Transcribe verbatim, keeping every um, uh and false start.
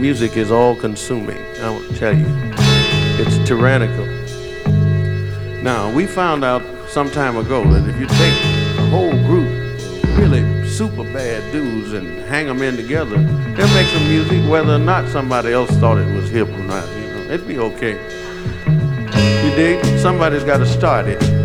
music is all-consuming. I will tell you, it's tyrannical. Now, we found out some time ago that if you take a whole group of really super bad dudes and hang them in together, they'll make some music whether or not somebody else thought it was hip or not. You know, it'd be okay. You dig? Somebody's got to start it.